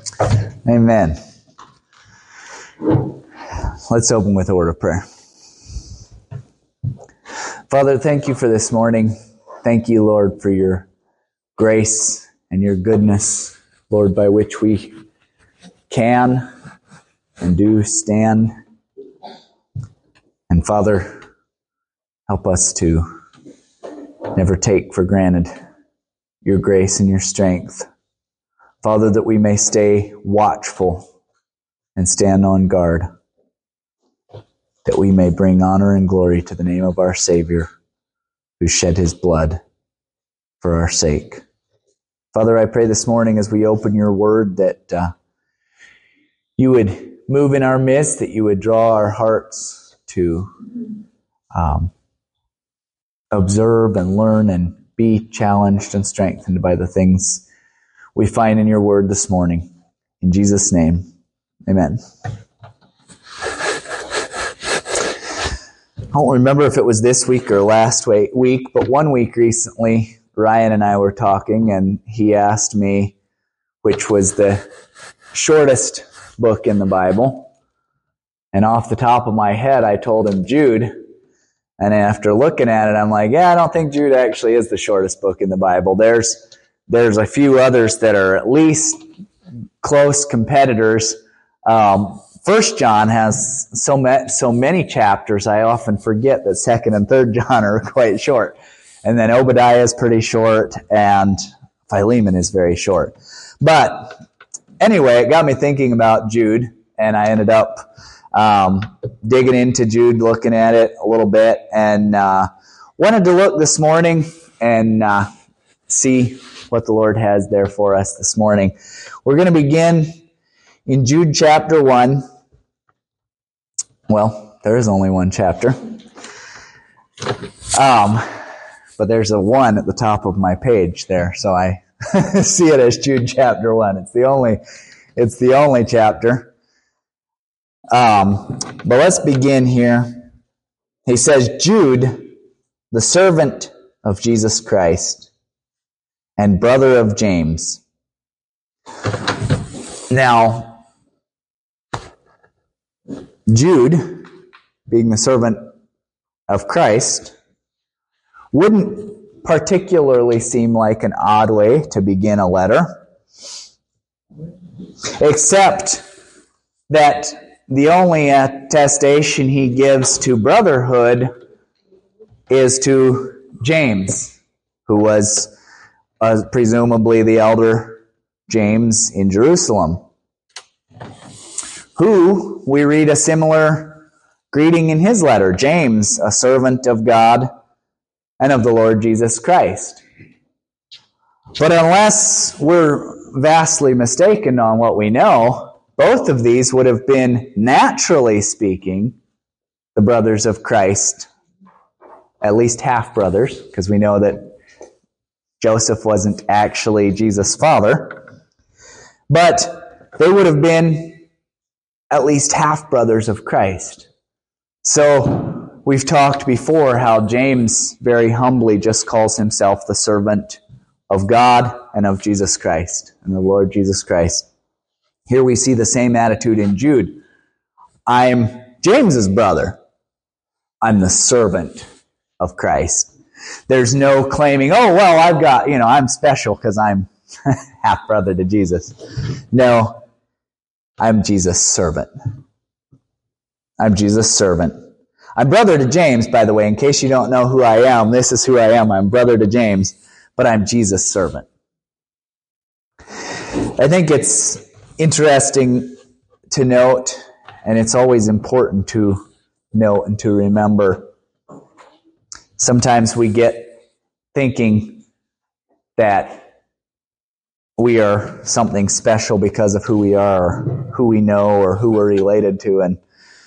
Amen. Let's open with a word of prayer. Father, thank you for this morning. Thank you, Lord, for your grace and your goodness, Lord, by which we can and do stand. And Father, help us to never take for granted your grace and your strength. Father, that we may stay watchful and stand on guard, that we may bring honor and glory to the name of our Savior, who shed his blood for our sake. Father, I pray this morning as we open your word that you would move in our midst, that you would draw our hearts to observe and learn and be challenged and strengthened by the things we find in your word this morning. In Jesus' name, amen. I don't remember if it was this week or last week, but one week recently, Ryan and I were talking, and he asked me which was the shortest book in the Bible. And off the top of my head, I told him Jude. And after looking at it, I'm like, yeah, I don't think Jude actually is the shortest book in the Bible. There's a few others that are at least close competitors. 1 John has so many chapters, I often forget that 2nd and 3rd John are quite short. And then Obadiah is pretty short, and Philemon is very short. But anyway, it got me thinking about Jude, and I ended up digging into Jude, looking at it a little bit, and wanted to look this morning and see what the Lord has there for us this morning. We're going to begin in Jude chapter 1. Well, there is only one chapter. But there's a 1 at the top of my page there, so I see it as Jude chapter 1. It's the only chapter. But let's begin here. He says, Jude, the servant of Jesus Christ, and brother of James. Now, Jude, being the servant of Christ, wouldn't particularly seem like an odd way to begin a letter, except that the only attestation he gives to brotherhood is to James, who was presumably the elder James in Jerusalem, who we read a similar greeting in his letter. James, a servant of God and of the Lord Jesus Christ. But unless we're vastly mistaken on what we know, both of these would have been, naturally speaking, the brothers of Christ, at least half-brothers, because we know that Joseph wasn't actually Jesus' father. But they would have been at least half-brothers of Christ. So we've talked before how James very humbly just calls himself the servant of God and of Jesus Christ, and the Lord Jesus Christ. Here we see the same attitude in Jude. I'm James's brother. I'm the servant of Christ. There's no claiming, oh, well, I'm special because I'm half brother to Jesus. No, I'm Jesus' servant. I'm Jesus' servant. I'm brother to James, by the way. In case you don't know who I am, this is who I am. I'm brother to James, but I'm Jesus' servant. I think it's interesting to note, and it's always important to note and to remember. Sometimes we get thinking that we are something special because of who we are, or who we know, or who we're related to, and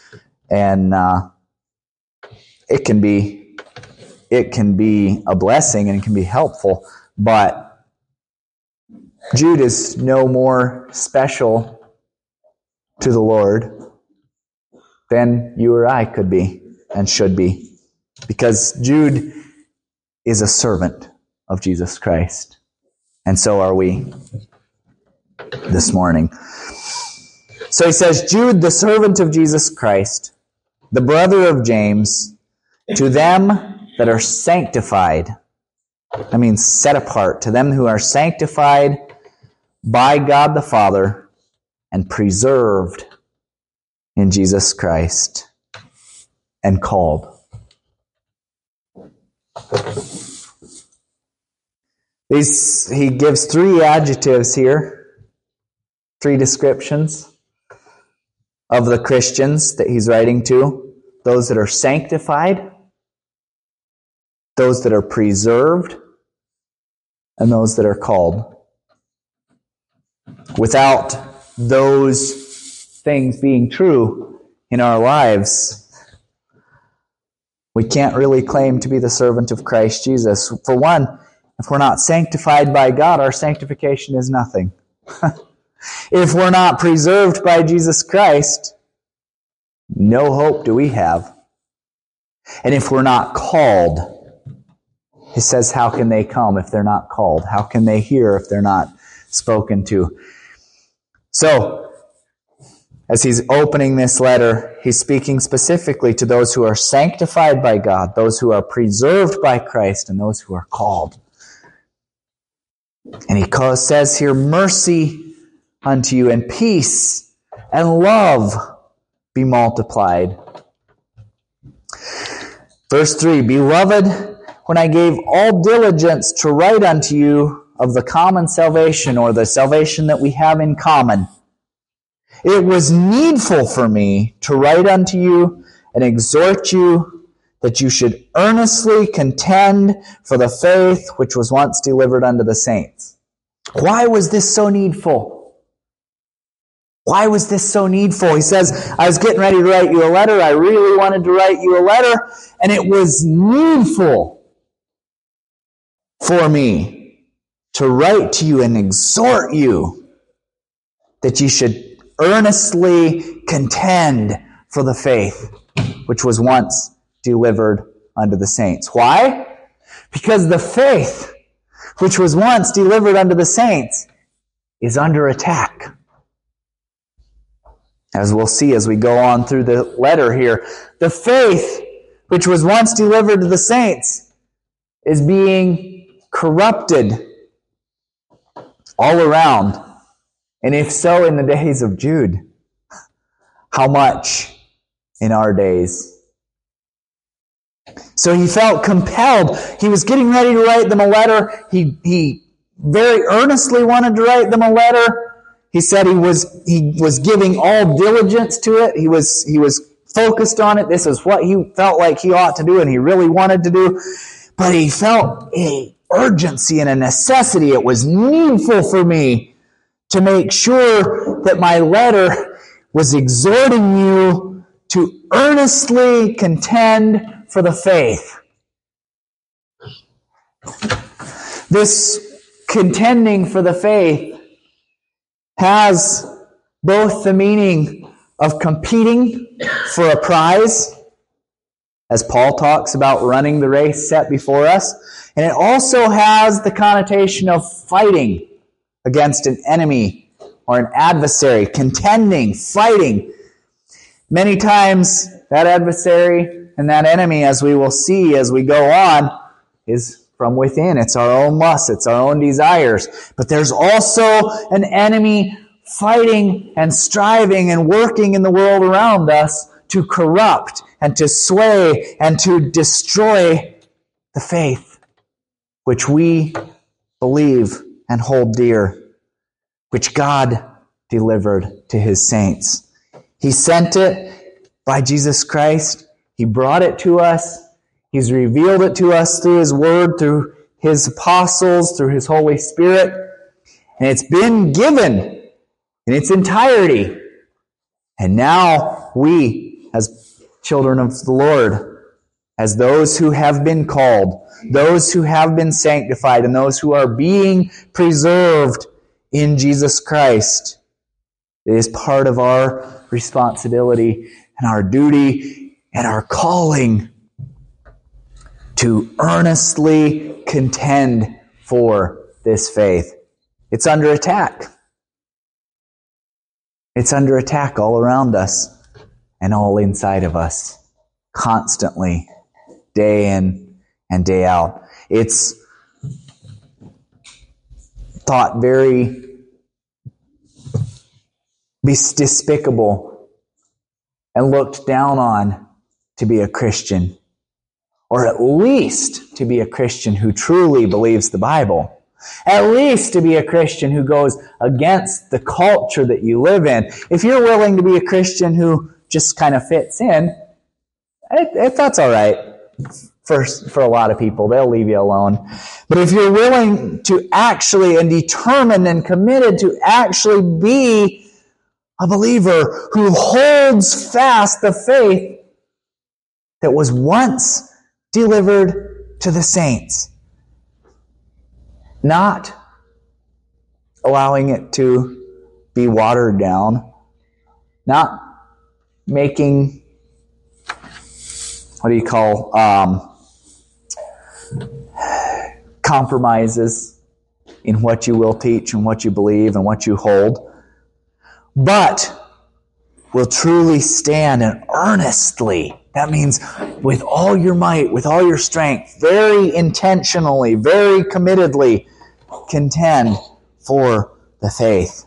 it can be a blessing and it can be helpful, but Jude is no more special to the Lord than you or I could be and should be. Because Jude is a servant of Jesus Christ. And so are we. this morning. So he says, Jude, the servant of Jesus Christ, the brother of James, to them that are sanctified, I mean set apart, to them who are sanctified by God the Father and preserved in Jesus Christ and called. He gives three adjectives here, three descriptions of the Christians that he's writing to. Those that are sanctified, those that are preserved, and those that are called. Without those things being true in our lives, we can't really claim to be the servant of Christ Jesus. For one, if we're not sanctified by God, our sanctification is nothing. If we're not preserved by Jesus Christ, no hope do we have. And if we're not called, he says, how can they come if they're not called? How can they hear if they're not spoken to? So, as he's opening this letter, he's speaking specifically to those who are sanctified by God, those who are preserved by Christ, and those who are called. And he says here, mercy unto you, and peace and love be multiplied. Verse 3, Beloved, when I gave all diligence to write unto you of the common salvation, or the salvation that we have in common, it was needful for me to write unto you and exhort you that you should earnestly contend for the faith which was once delivered unto the saints. Why was this so needful? Why was this so needful? He says, I was getting ready to write you a letter. I really wanted to write you a letter, and it was needful for me to write to you and exhort you that you should earnestly contend for the faith which was once delivered unto the saints. Why? Because the faith which was once delivered unto the saints is under attack. As we'll see as we go on through the letter here, the faith which was once delivered to the saints is being corrupted all around. And if so, in the days of Jude, how much in our days? So he felt compelled. He was getting ready to write them a letter. He very earnestly wanted to write them a letter. He said he was giving all diligence to it. He was focused on it. This is what he felt like he ought to do and he really wanted to do. But he felt an urgency and a necessity. It was needful for me to make sure that my letter was exhorting you to earnestly contend for the faith. This contending for the faith has both the meaning of competing for a prize, as Paul talks about running the race set before us, and it also has the connotation of fighting against an enemy or an adversary, contending, fighting. Many times that adversary and that enemy, as we will see as we go on, is from within. It's our own lusts, it's our own desires. But there's also an enemy fighting and striving and working in the world around us to corrupt and to sway and to destroy the faith which we believe and hold dear, which God delivered to his saints. He sent it by Jesus Christ. He brought it to us. He's revealed it to us through his word, through his apostles, through his Holy Spirit. And it's been given in its entirety. And now we, as children of the Lord, as those who have been called, those who have been sanctified, and those who are being preserved in Jesus Christ, it is part of our responsibility and our duty and our calling to earnestly contend for this faith. It's under attack. It's under attack all around us and all inside of us, constantly, day in and day out. It's thought very despicable and looked down on to be a Christian, or at least to be a Christian who truly believes the Bible. At least to be a Christian who goes against the culture that you live in. If you're willing to be a Christian who just kind of fits in, that's all right. For a lot of people, they'll leave you alone. But if you're willing to actually and determined and committed to actually be a believer who holds fast the faith that was once delivered to the saints, not allowing it to be watered down, not making, compromises in what you will teach and what you believe and what you hold, but will truly stand and earnestly, that means with all your might, with all your strength, very intentionally, very committedly contend for the faith.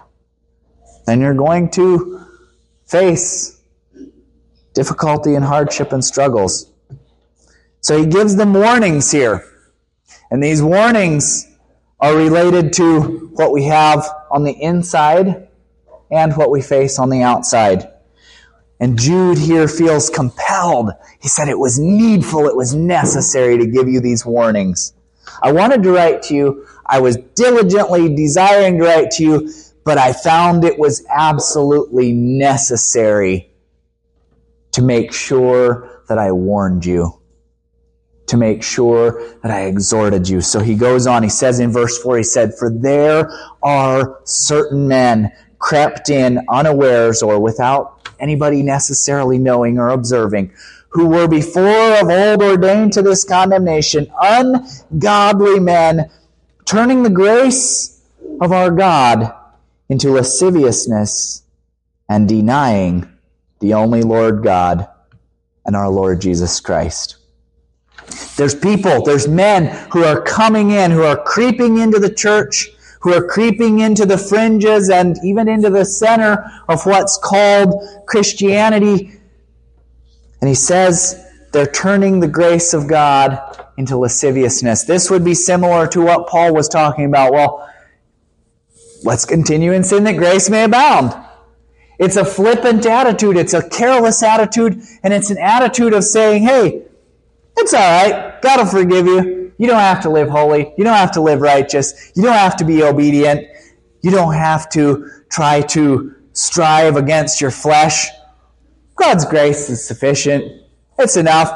Then you're going to face difficulty and hardship and struggles. So he gives them warnings here. And these warnings are related to what we have on the inside and what we face on the outside. And Jude here feels compelled. He said it was needful, it was necessary to give you these warnings. I wanted to write to you. I was diligently desiring to write to you, but I found it was absolutely necessary to make sure that I warned you, to make sure that I exhorted you. So he goes on, he says in verse 4, he said, "For there are certain men crept in unawares or without anybody necessarily knowing or observing, who were before of old ordained to this condemnation, ungodly men, turning the grace of our God into lasciviousness and denying the only Lord God and our Lord Jesus Christ." There's people, there's men who are coming in, who are creeping into the church, who are creeping into the fringes and even into the center of what's called Christianity. And he says they're turning the grace of God into lasciviousness. This would be similar to what Paul was talking about. Well, let's continue in sin that grace may abound. It's a flippant attitude. It's a careless attitude. And it's an attitude of saying, hey, it's all right. God will forgive you. You don't have to live holy. You don't have to live righteous. You don't have to be obedient. You don't have to try to strive against your flesh. God's grace is sufficient. It's enough.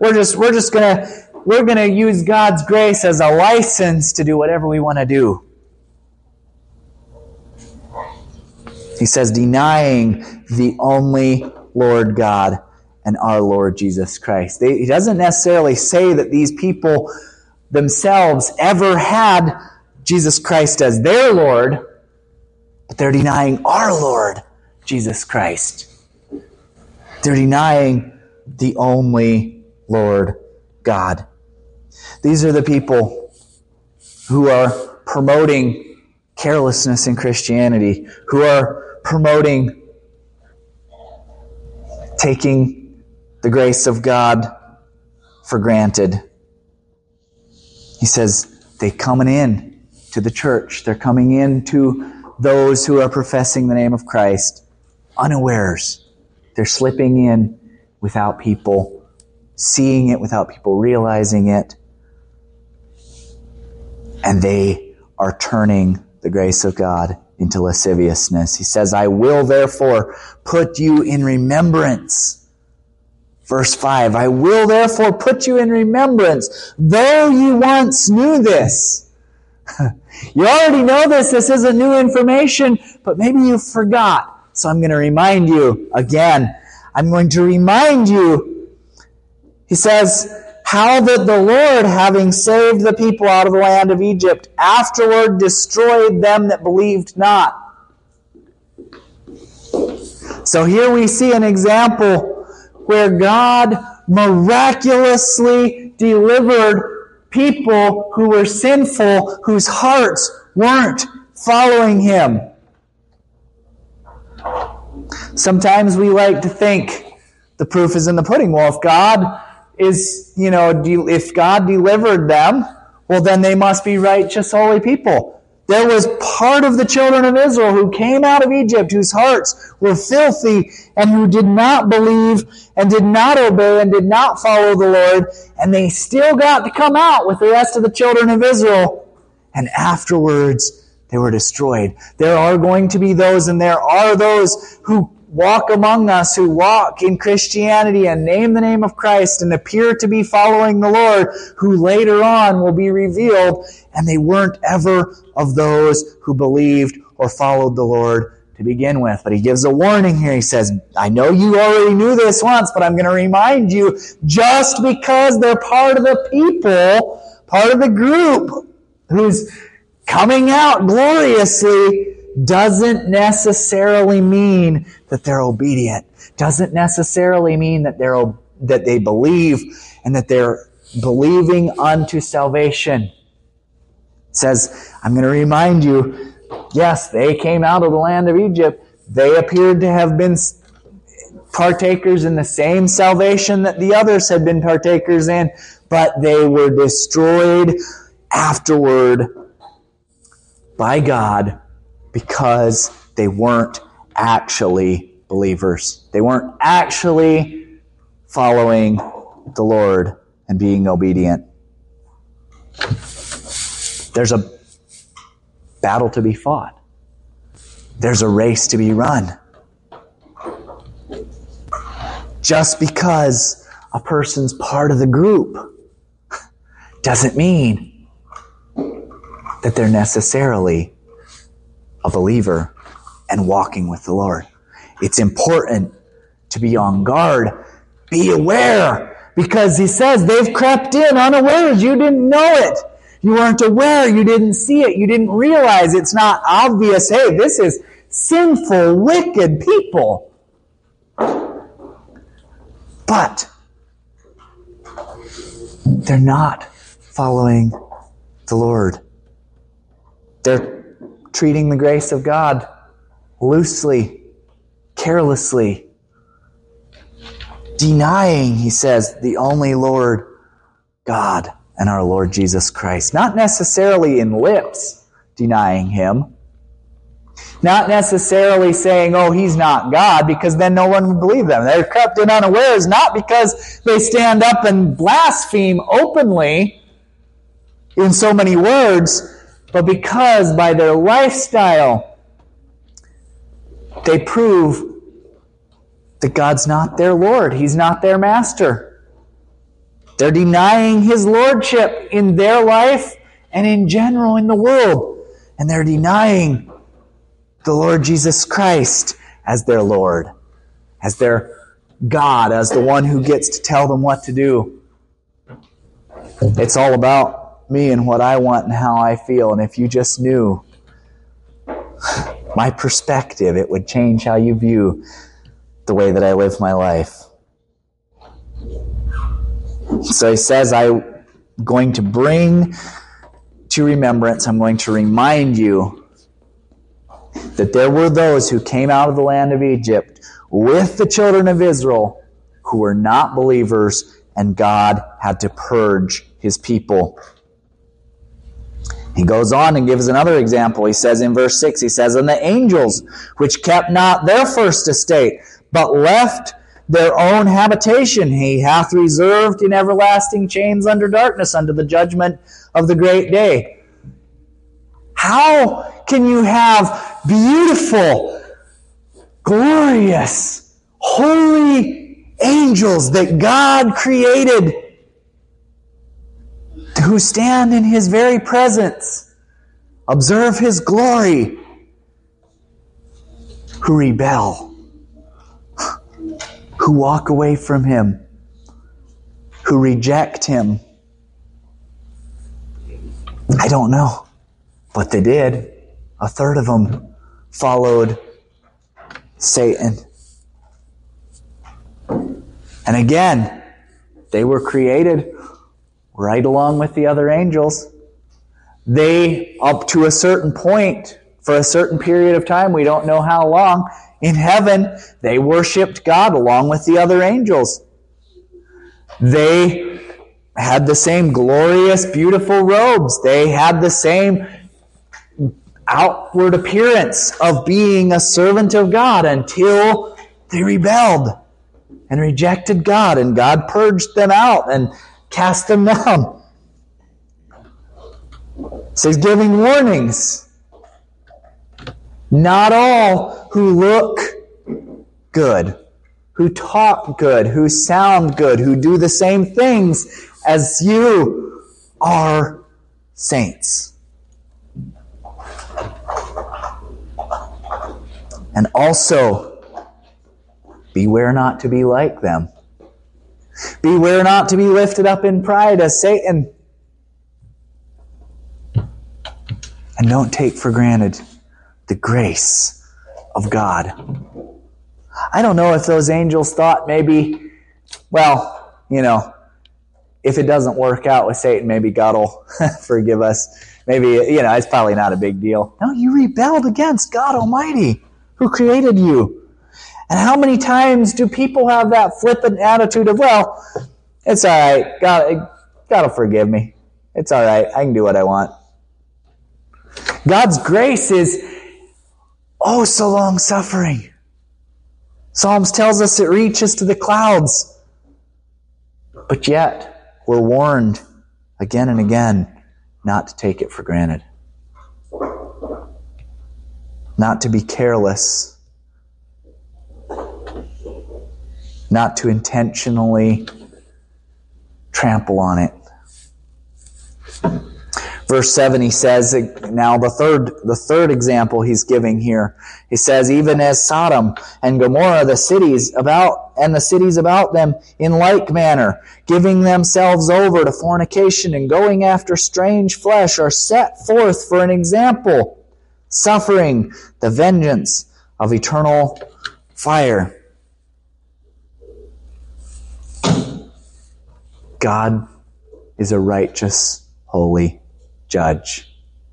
We're gonna use God's grace as a license to do whatever we want to do. He says, denying the only Lord God and our Lord Jesus Christ. He doesn't necessarily say that these people themselves ever had Jesus Christ as their Lord, but they're denying our Lord Jesus Christ. They're denying the only Lord God. These are the people who are promoting carelessness in Christianity, who are promoting taking the grace of God for granted. He says they're coming in to the church. They're coming in to those who are professing the name of Christ unawares. They're slipping in without people seeing it, without people realizing it. And they are turning the grace of God into lasciviousness. He says, I will therefore put you in remembrance. Verse 5, I will therefore put you in remembrance, though you once knew this. You already know this. This isn't new information, but maybe you forgot. So I'm going to remind you again. I'm going to remind you. He says, how that the Lord, having saved the people out of the land of Egypt, afterward destroyed them that believed not. So here we see an example where God miraculously delivered people who were sinful, whose hearts weren't following Him. Sometimes we like to think the proof is in the pudding. Well, if God if God delivered them, well, then they must be righteous, holy people. There was part of the children of Israel who came out of Egypt, whose hearts were filthy, and who did not believe, and did not obey, and did not follow the Lord, and they still got to come out with the rest of the children of Israel. And afterwards, they were destroyed. There are going to be those, and there are those who walk among us, who walk in Christianity and name the name of Christ and appear to be following the Lord, who later on will be revealed, and they weren't ever of those who believed or followed the Lord to begin with. But he gives a warning here. He says, I know you already knew this once, but I'm going to remind you, just because they're part of the people, part of the group who's coming out gloriously, doesn't necessarily mean that they're obedient. Doesn't necessarily mean that they believe and that they're believing unto salvation. It says, I'm going to remind you, yes, they came out of the land of Egypt. They appeared to have been partakers in the same salvation that the others had been partakers in, but they were destroyed afterward by God, because they weren't actually believers. They weren't actually following the Lord and being obedient. There's a battle to be fought. There's a race to be run. Just because a person's part of the group doesn't mean that they're necessarily a believer and walking with the Lord. It's important to be on guard. Be aware, because he says they've crept in unawares. You didn't know it. You weren't aware. You didn't see it. You didn't realize. It's not obvious. Hey, this is sinful, wicked people. But they're not following the Lord. They're treating the grace of God loosely, carelessly, denying, he says, the only Lord God and our Lord Jesus Christ. Not necessarily in lips denying Him. Not necessarily saying, oh, He's not God, because then no one would believe them. They're crept in unawares, not because they stand up and blaspheme openly in so many words, but because by their lifestyle, they prove that God's not their Lord. He's not their master. They're denying His lordship in their life and in general in the world. And they're denying the Lord Jesus Christ as their Lord, as their God, as the one who gets to tell them what to do. It's all about me and what I want and how I feel. And if you just knew my perspective, it would change how you view the way that I live my life. So he says, I'm going to bring to remembrance, I'm going to remind you that there were those who came out of the land of Egypt with the children of Israel who were not believers, and God had to purge His people. He goes on and gives another example. He says in verse 6, he says, and the angels which kept not their first estate, but left their own habitation, He hath reserved in everlasting chains under darkness, unto the judgment of the great day. How can you have beautiful, glorious, holy angels that God created, who stand in His very presence, observe His glory, who rebel, who walk away from Him, who reject Him? I don't know, but they did. A third of them followed Satan And again, they were created right along with the other angels. They, up to a certain point, for a certain period of time, we don't know how long, in heaven, they worshiped God along with the other angels. They had the same glorious, beautiful robes. They had the same outward appearance of being a servant of God until they rebelled and rejected God, and God purged them out and cast them down. So he's giving warnings. Not all who look good, who talk good, who sound good, who do the same things as you are saints. And also, beware not to be like them. Beware not to be lifted up in pride as Satan. And don't take for granted the grace of God. I don't know if those angels thought maybe, well, if it doesn't work out with Satan, maybe God will forgive us. Maybe, it's probably not a big deal. No, you rebelled against God Almighty, who created you. And how many times do people have that flippant attitude of, well, it's all right. God will forgive me. It's all right. I can do what I want. God's grace is oh so long-suffering. Psalms tells us it reaches to the clouds. But yet, we're warned again and again not to take it for granted. Not to be careless. Not to intentionally trample on it. Verse 7, he says, now the third example he's giving here, he says, even as Sodom and Gomorrah, the cities about them in like manner, giving themselves over to fornication and going after strange flesh, are set forth for an example, suffering the vengeance of eternal fire. God is a righteous, holy judge.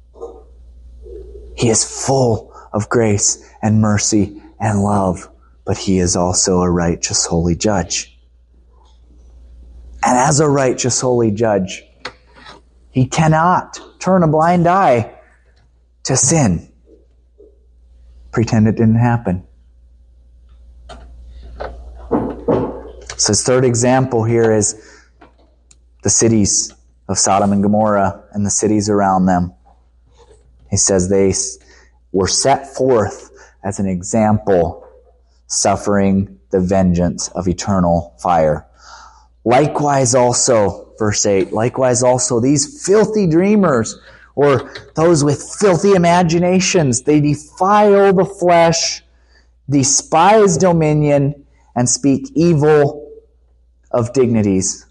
He is full of grace and mercy and love, but he is also a righteous, holy judge. And as a righteous, holy judge, he cannot turn a blind eye to sin. Pretend it didn't happen. So his third example here is the cities of Sodom and Gomorrah and the cities around them. He says they were set forth as an example, suffering the vengeance of eternal fire. Likewise also, verse 8, likewise also these filthy dreamers, or those with filthy imaginations, they defile the flesh, despise dominion, and speak evil of dignities.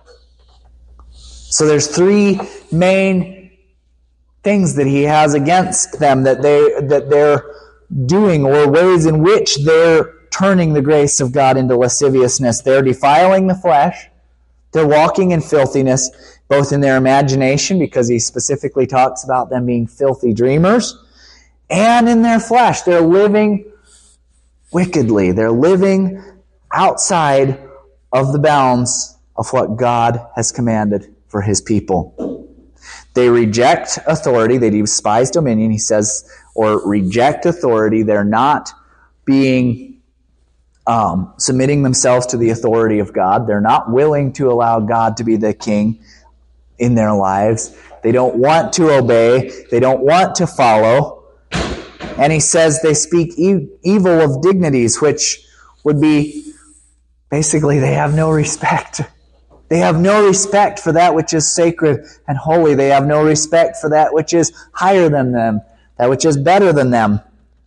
So there's three main things that he has against them that they're doing, or ways in which they're turning the grace of God into lasciviousness. They're defiling the flesh. They're walking in filthiness, both in their imagination, because he specifically talks about them being filthy dreamers, and in their flesh. They're living wickedly. They're living outside of the bounds of what God has commanded for his people. They reject authority. They despise dominion, he says, or reject authority. They're not being submitting themselves to the authority of God. They're not willing to allow God to be the king in their lives. They don't want to obey. They don't want to follow. And he says they speak evil of dignities, which would be basically they have no respect. They have no respect for that which is sacred and holy. They have no respect for that which is higher than them, that which is better than them.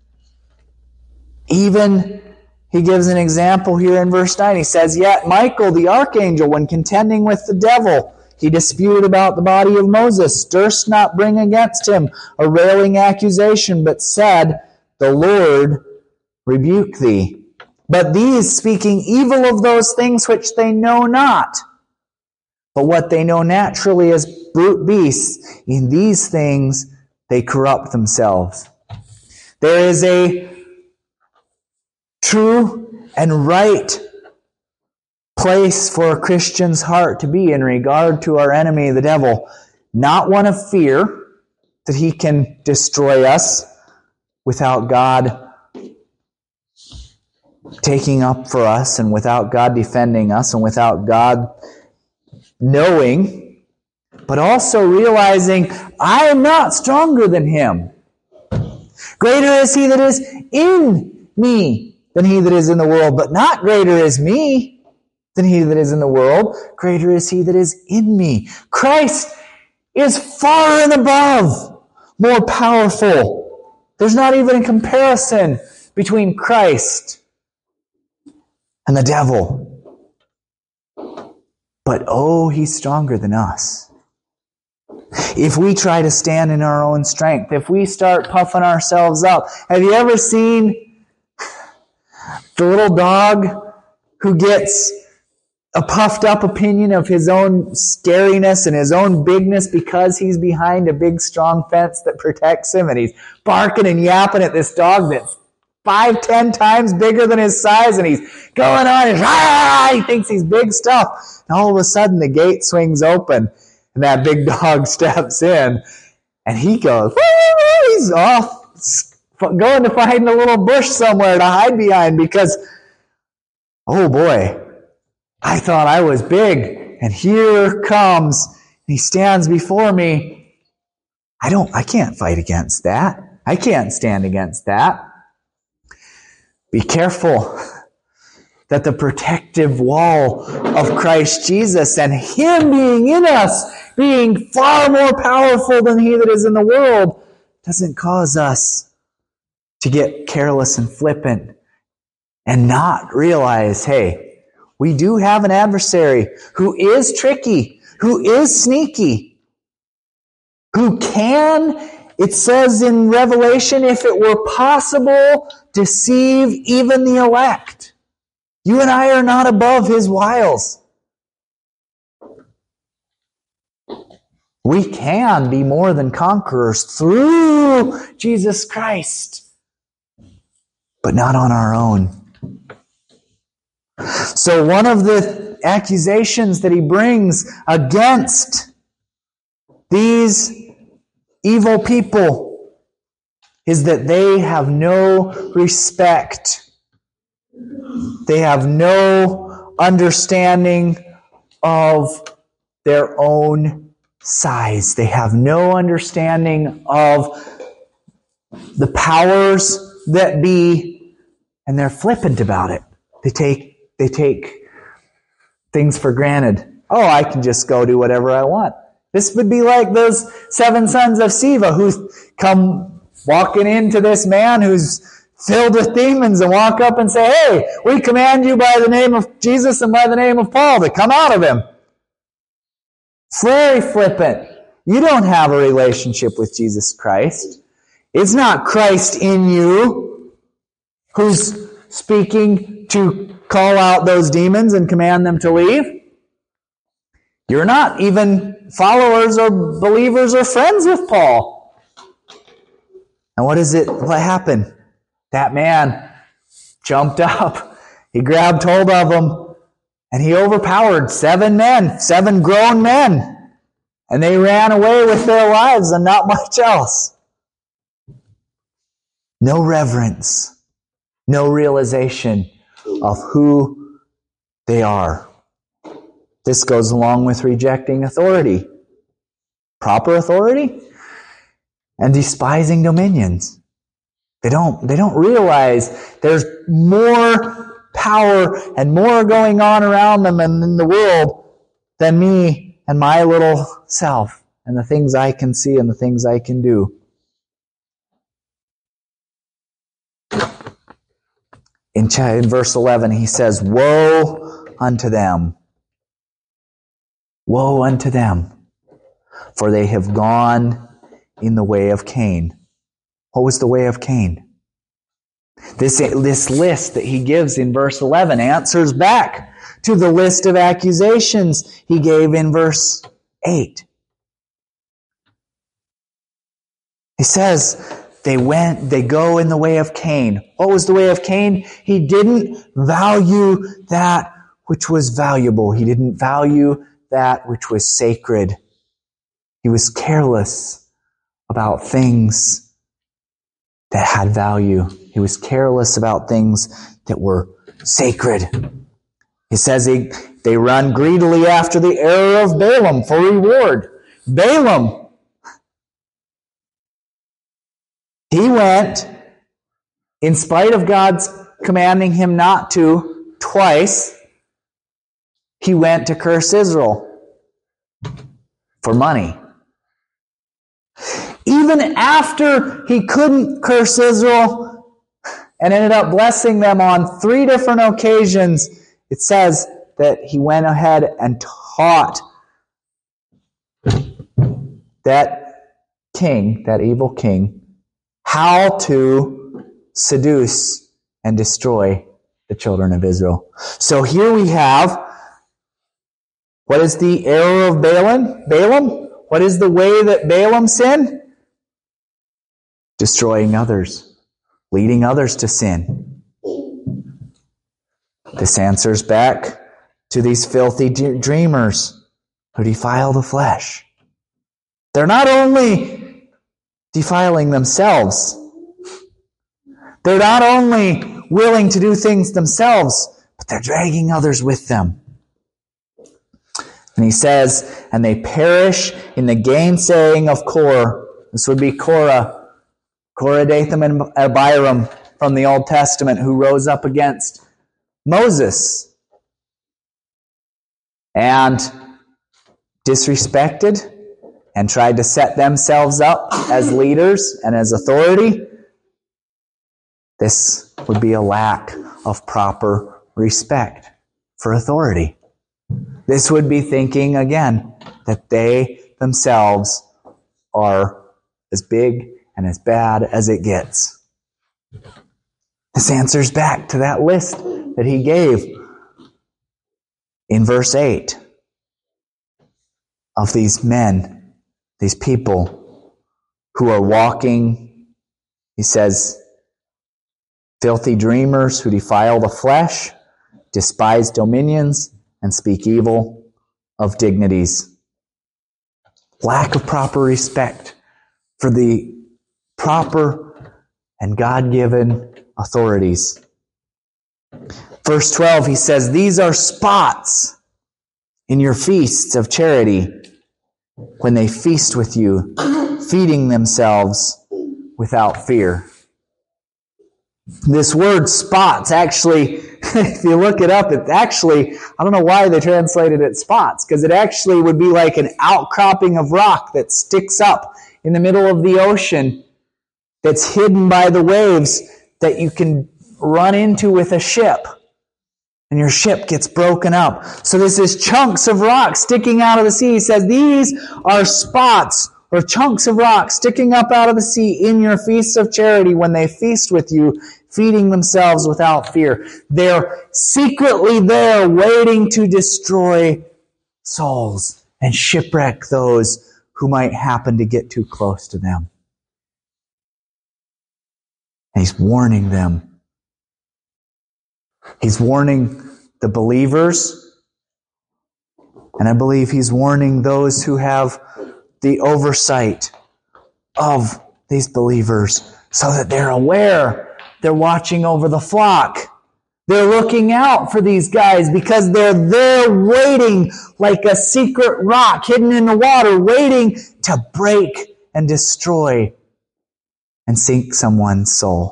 Even, he gives an example here in verse 9. He says, yet Michael, the archangel, when contending with the devil, he disputed about the body of Moses, durst not bring against him a railing accusation, but said, the Lord rebuke thee. But these, speaking evil of those things which they know not, but what they know naturally as brute beasts, in these things they corrupt themselves. There is a true and right place for a Christian's heart to be in regard to our enemy, the devil. Not one of fear that he can destroy us without God taking up for us and without God defending us and without God knowing, but also realizing I am not stronger than him. Greater is he that is in me than he that is in the world, but not greater is me than he that is in the world. Greater is he that is in me. Christ is far and above more powerful. There's not even a comparison between Christ and the devil. But oh, he's stronger than us. If we try to stand in our own strength, if we start puffing ourselves up, have you ever seen the little dog who gets a puffed up opinion of his own scariness and his own bigness because he's behind a big strong fence that protects him, and he's barking and yapping at this dog that's 5-10 times bigger than his size, and he's going on and he thinks he's big stuff. And all of a sudden the gate swings open and that big dog steps in and he goes, woo, he's off going to find a little bush somewhere to hide behind because, oh boy, I thought I was big, and here comes, and he stands before me. I can't fight against that. I can't stand against that. Be careful that the protective wall of Christ Jesus and him being in us, being far more powerful than he that is in the world, doesn't cause us to get careless and flippant and not realize, hey, we do have an adversary who is tricky, who is sneaky, who can, it says in Revelation, if it were possible, deceive even the elect. You and I are not above his wiles. We can be more than conquerors through Jesus Christ, but not on our own. So one of the accusations that he brings against these evil people is that they have no respect. They have no understanding of their own size. They have no understanding of the powers that be, and they're flippant about it. They take things for granted. Oh, I can just go do whatever I want. This would be like those 7 sons of Sceva who come walking into this man who's filled with demons and walk up and say, hey, we command you by the name of Jesus and by the name of Paul to come out of him. Very flippant. You don't have a relationship with Jesus Christ. It's not Christ in you who's speaking to call out those demons and command them to leave. You're not even followers or believers or friends with Paul. And what happened? That man jumped up. He grabbed hold of them and he overpowered 7 men, 7 grown men. And they ran away with their lives and not much else. No reverence, no realization of who they are. This goes along with rejecting authority, proper authority, and despising dominions. They don't realize there's more power and more going on around them and in the world than me and my little self and the things I can see and the things I can do. In verse 11, he says, woe unto them. Woe unto them, for they have gone in the way of Cain. What was the way of Cain? This list that he gives in verse 11 answers back to the list of accusations he gave in verse 8. He says they go in the way of Cain. What was the way of Cain? He didn't value that which was valuable. He didn't value that which was sacred. He was careless about things that had value. He was careless about things that were sacred. He says they run greedily after the error of Balaam for reward. Balaam, he went, in spite of God's commanding him not to twice, he went to curse Israel for money. Even after he couldn't curse Israel and ended up blessing them on 3 different occasions, it says that he went ahead and taught that king, that evil king, how to seduce and destroy the children of Israel. So here we have, what is the error of Balaam? What is the way that Balaam sinned? Destroying others, leading others to sin. This answers back to these filthy dreamers who defile the flesh. They're not only defiling themselves, they're not only willing to do things themselves, but they're dragging others with them. And he says, and they perish in the gainsaying of Korah. This would be Korah, Dathan, and Abiram from the Old Testament, who rose up against Moses and disrespected and tried to set themselves up as leaders and as authority. This would be a lack of proper respect for authority. This would be thinking, again, that they themselves are as big and as bad as it gets. This answers back to that list that he gave in verse 8 of these men, these people who are walking, he says, filthy dreamers who defile the flesh, despise dominions, and speak evil of dignities. Lack of proper respect for the proper and God-given authorities. Verse 12, he says, these are spots in your feasts of charity when they feast with you, feeding themselves without fear. This word spots, actually, if you look it up, it's actually, I don't know why they translated it spots, because it actually would be like an outcropping of rock that sticks up in the middle of the ocean that's hidden by the waves that you can run into with a ship. And your ship gets broken up. So this is chunks of rock sticking out of the sea. He says these are spots or chunks of rock sticking up out of the sea in your feasts of charity when they feast with you, feeding themselves without fear. They're secretly there waiting to destroy souls and shipwreck those who might happen to get too close to them. And he's warning them. He's warning the believers, and I believe he's warning those who have the oversight of these believers so that they're aware. They're watching over the flock. They're looking out for these guys because they're there waiting like a secret rock hidden in the water, waiting to break and destroy and sink someone's soul.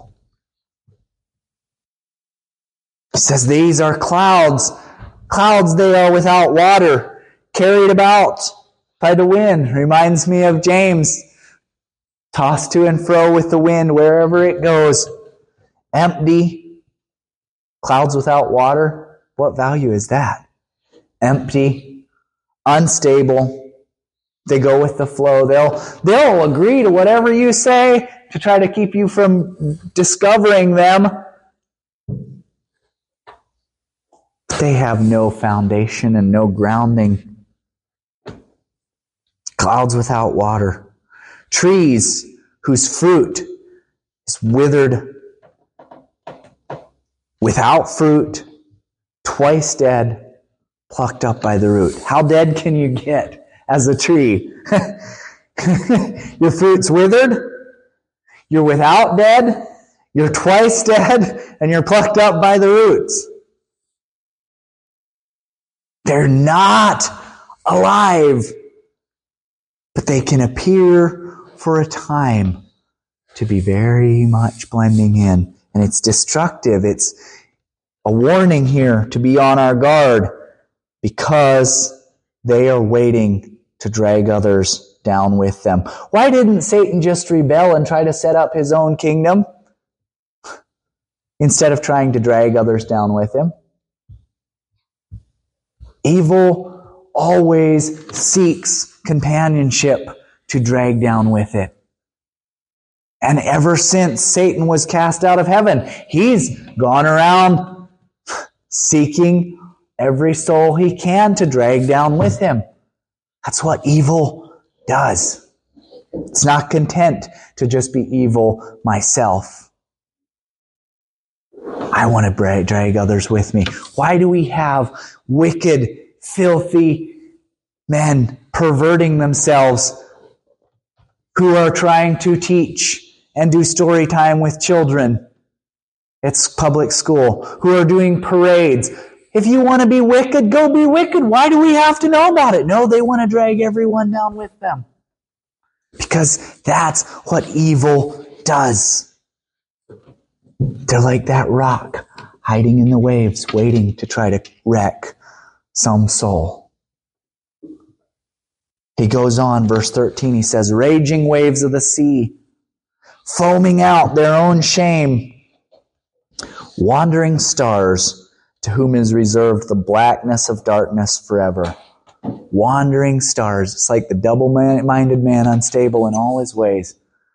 He says these are clouds. Clouds they are without water, carried about by the wind. Reminds me of James, tossed to and fro with the wind wherever it goes. Empty. Clouds without water. What value is that? Empty. Unstable. They go with the flow. They'll agree to whatever you say. to try to keep you from discovering them. They have no foundation and no grounding. Clouds without water. Trees whose fruit is withered, without fruit, twice dead, plucked up by the root. How dead can you get as a tree? Your fruit's withered, you're without dead, you're twice dead, and you're plucked up by the roots. They're not alive, but they can appear for a time to be very much blending in. And it's destructive. It's a warning here to be on our guard because they are waiting to drag others down with them. Why didn't Satan just rebel and try to set up his own kingdom instead of trying to drag others down with him? Evil always seeks companionship to drag down with it. And ever since Satan was cast out of heaven, he's gone around seeking every soul he can to drag down with him. That's what evil does. It's not content to just be evil myself. I want to drag others with me. Why do we have wicked, filthy men perverting themselves who are trying to teach and do story time with children? It's public school. Who are doing parades. If you want to be wicked, go be wicked. Why do we have to know about it? No, they want to drag everyone down with them. Because that's what evil does. They're like that rock hiding in the waves, waiting to try to wreck some soul. He goes on, verse 13, he says, raging waves of the sea, foaming out their own shame, wandering stars, to whom is reserved the blackness of darkness forever. Wandering stars. It's like the double-minded man, unstable in all his ways.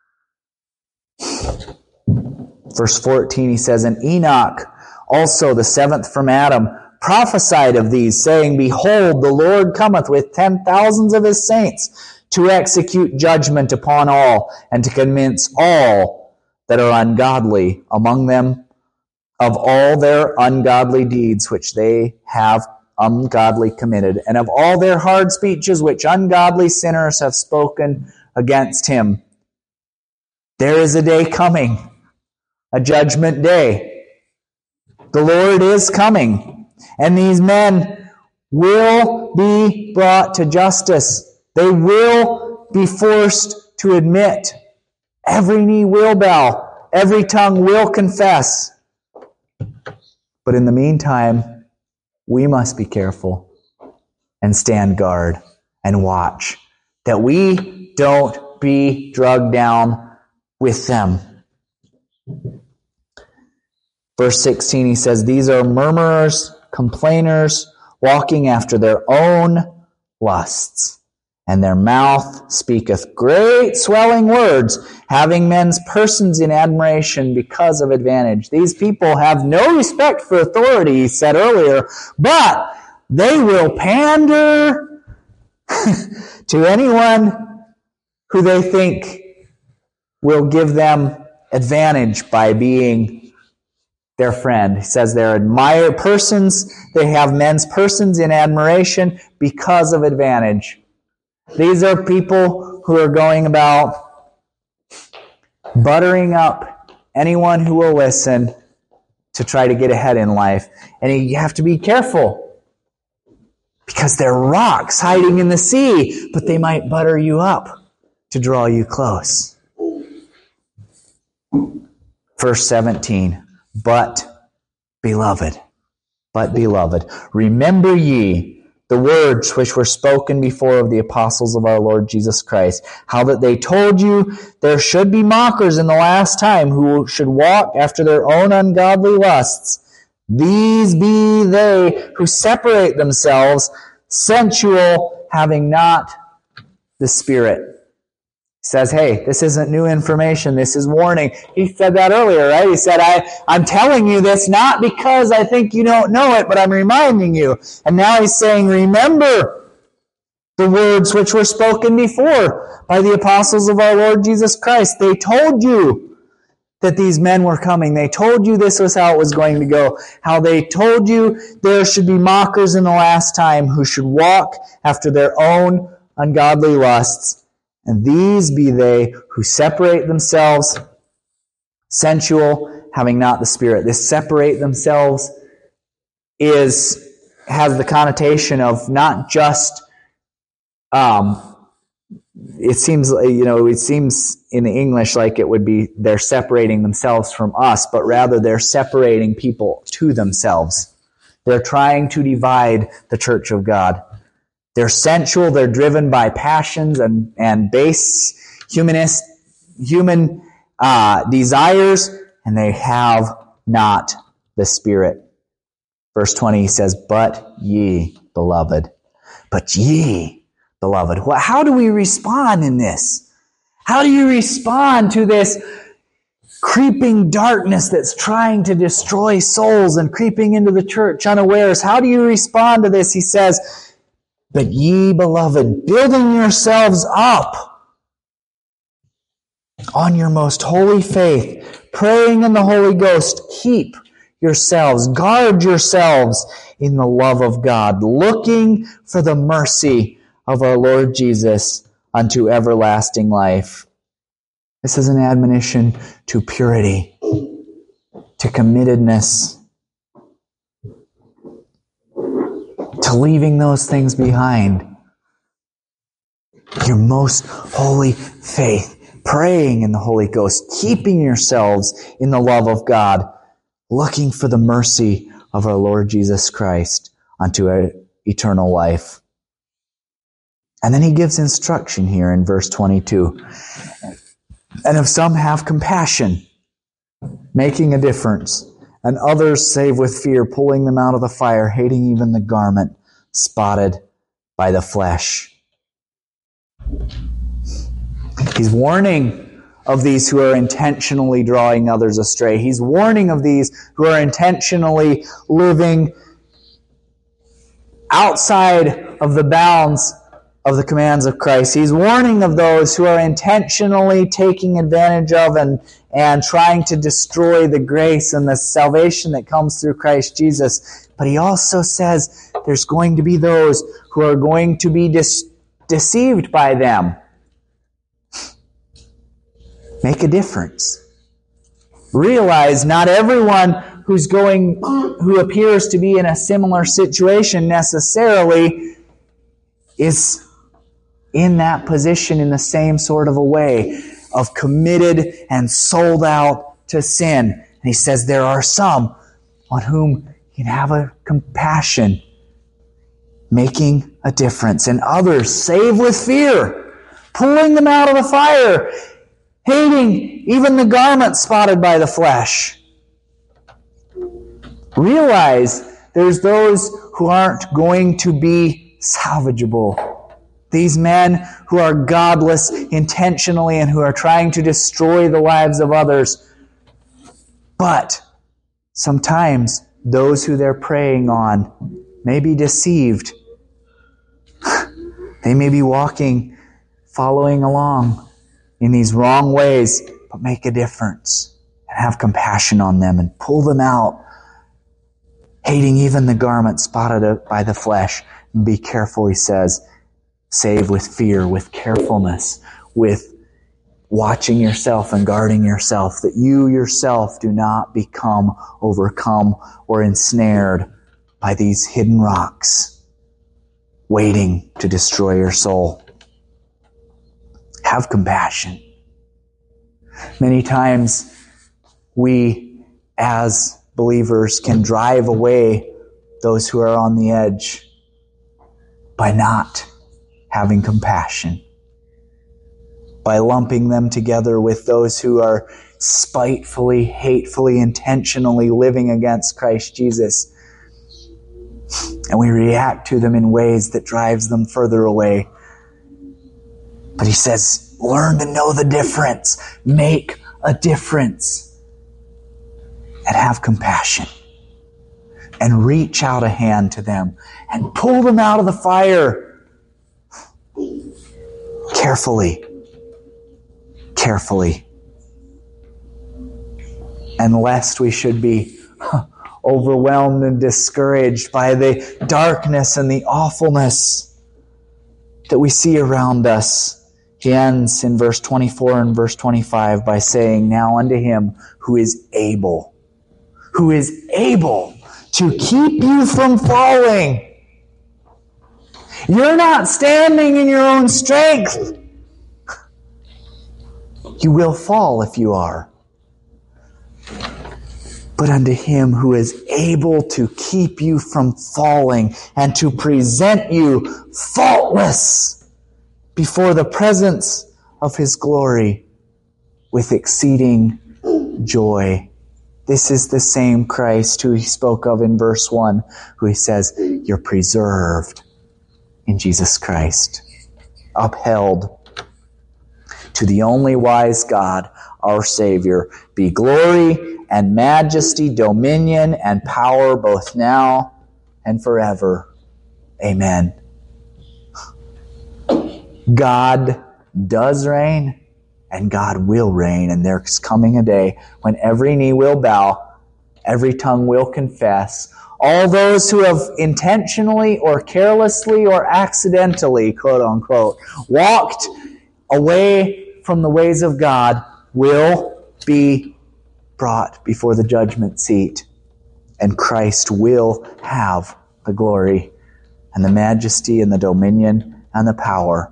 Verse 14, he says, and Enoch, also the seventh from Adam, prophesied of these, saying, behold, the Lord cometh with 10,000s of his saints to execute judgment upon all, and to convince all that are ungodly among them of all their ungodly deeds which they have ungodly committed, and of all their hard speeches which ungodly sinners have spoken against him. There is a day coming, a judgment day. The Lord is coming, and these men will be brought to justice. They will be forced to admit. Every knee will bow. Every tongue will confess. But in the meantime, we must be careful and stand guard and watch that we don't be drugged down with them. Verse 16, he says, these are murmurers, complainers, walking after their own lusts, and their mouth speaketh great swelling words, having men's persons in admiration because of advantage. These people have no respect for authority, he said earlier, but they will pander to anyone who they think will give them advantage by being their friend. He says they're admired persons. They have men's persons in admiration because of advantage. These are people who are going about buttering up anyone who will listen to try to get ahead in life. And you have to be careful because they're rocks hiding in the sea, but they might butter you up to draw you close. Verse 17, but beloved, remember ye the words which were spoken before of the apostles of our Lord Jesus Christ, how that they told you there should be mockers in the last time who should walk after their own ungodly lusts. These be they who separate themselves, sensual, having not the Spirit. He says, hey, this isn't new information. This is warning. He said that earlier, right? He said, I'm telling you this not because I think you don't know it, but I'm reminding you. And now he's saying, remember the words which were spoken before by the apostles of our Lord Jesus Christ. They told you that these men were coming. They told you this was how it was going to go. How they told you there should be mockers in the last time who should walk after their own ungodly lusts. And these be they who separate themselves, sensual, having not the Spirit. This separate themselves has the connotation of not just it seems in the English like it would be they're separating themselves from us, but rather they're separating people to themselves. They're trying to divide the church of God. They're sensual, they're driven by passions and base human desires, and they have not the Spirit. Verse 20 says, but ye, beloved. But ye, beloved. How do we respond in this? How do you respond to this creeping darkness that's trying to destroy souls and creeping into the church unawares? How do you respond to this? He says, but ye, beloved, building yourselves up on your most holy faith, praying in the Holy Ghost, keep yourselves, guard yourselves in the love of God, looking for the mercy of our Lord Jesus unto everlasting life. This is an admonition to purity, to committedness, to leaving those things behind. Your most holy faith, praying in the Holy Ghost, keeping yourselves in the love of God, looking for the mercy of our Lord Jesus Christ unto eternal life. And then he gives instruction here in verse 22. And if some have compassion, making a difference, and others save with fear, pulling them out of the fire, hating even the garment spotted by the flesh. He's warning of these who are intentionally drawing others astray. He's warning of these who are intentionally living outside of the bounds of the commands of Christ. He's warning of those who are intentionally taking advantage of and trying to destroy the grace and the salvation that comes through Christ Jesus. But he also says there's going to be those who are going to be deceived by them. Make a difference. Realize not everyone who appears to be in a similar situation necessarily is in that position in the same sort of a way of committed and sold out to sin. And he says there are some on whom you can have a compassion, making a difference, and others save with fear, pulling them out of the fire, hating even the garment spotted by the flesh. Realize there's those who aren't going to be salvageable. These men who are godless intentionally and who are trying to destroy the lives of others. But sometimes those who they're preying on may be deceived. They may be following along in these wrong ways, but make a difference and have compassion on them and pull them out, hating even the garment spotted by the flesh. And be careful, he says, save with fear, with carefulness, with watching yourself and guarding yourself, that you yourself do not become overcome or ensnared by these hidden rocks waiting to destroy your soul. Have compassion. Many times we, as believers, can drive away those who are on the edge by not having compassion, by lumping them together with those who are spitefully, hatefully, intentionally living against Christ Jesus. And we react to them in ways that drives them further away. But he says, learn to know the difference, make a difference, and have compassion. And reach out a hand to them and pull them out of the fire. Carefully. Carefully. And lest we should be overwhelmed and discouraged by the darkness and the awfulness that we see around us. He ends in verse 24 and verse 25 by saying, now unto him who is able to keep you from falling. You're not standing in your own strength. You will fall if you are. But unto him who is able to keep you from falling and to present you faultless before the presence of his glory with exceeding joy. This is the same Christ who he spoke of in verse 1, who he says, you're preserved in Jesus Christ, upheld. To the only wise God, our Savior, be glory and majesty, dominion and power, both now and forever. Amen. God does reign, and God will reign, and there's coming a day when every knee will bow, every tongue will confess. All those who have intentionally or carelessly or accidentally, quote unquote, walked away from the ways of God will be brought before the judgment seat, and Christ will have the glory and the majesty and the dominion and the power.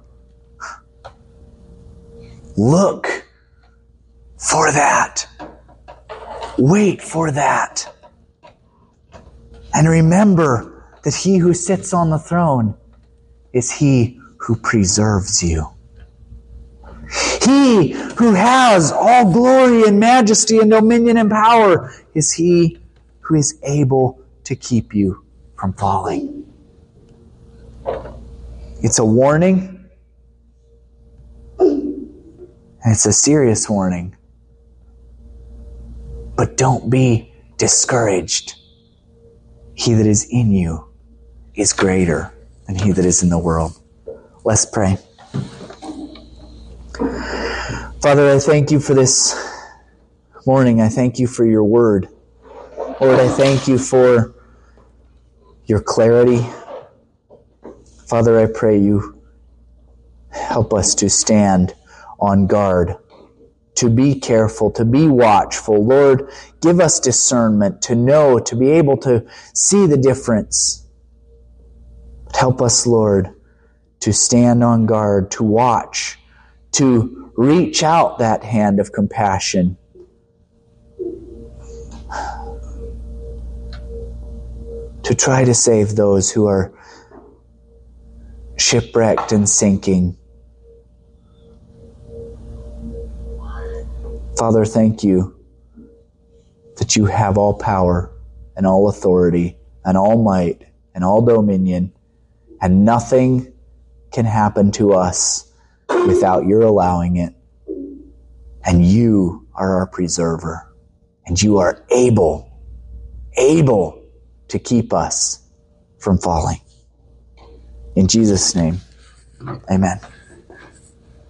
Look for that. Wait for that. And remember that he who sits on the throne is he who preserves you. He who has all glory and majesty and dominion and power is he who is able to keep you from falling. It's a warning. And it's a serious warning. But don't be discouraged. He that is in you is greater than he that is in the world. Let's pray. Father, I thank you for this morning. I thank you for your word. Lord, I thank you for your clarity. Father, I pray you help us to stand on guard, to be careful, to be watchful. Lord, give us discernment to know, to be able to see the difference. But help us, Lord, to stand on guard, to watch, to reach out that hand of compassion. To try to save those who are shipwrecked and sinking. Father, thank you that you have all power and all authority and all might and all dominion, and nothing can happen to us without your allowing it. And you are our preserver, and you are able to keep us from falling. In Jesus' name, amen.